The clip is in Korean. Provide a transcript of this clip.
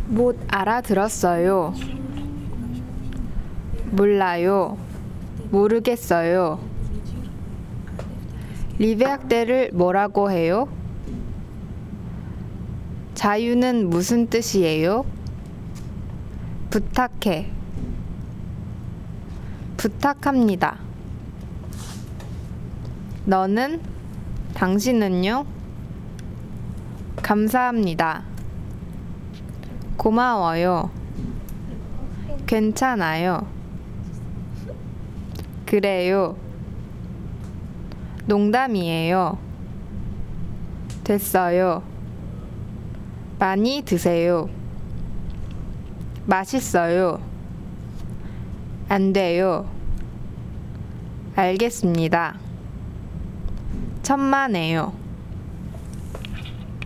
못 알아들었어요. 몰라요. 모르겠어요. 리베학대를 뭐라고 해요? 자유는 무슨 뜻이에요? 부탁해. 부탁합니다. 너는? 당신은요? 감사합니다. 고마워요. 괜찮아요. 그래요. 농담이에요. 됐어요. 많이 드세요. 맛있어요. 안 돼요. 알겠습니다. 천만에요.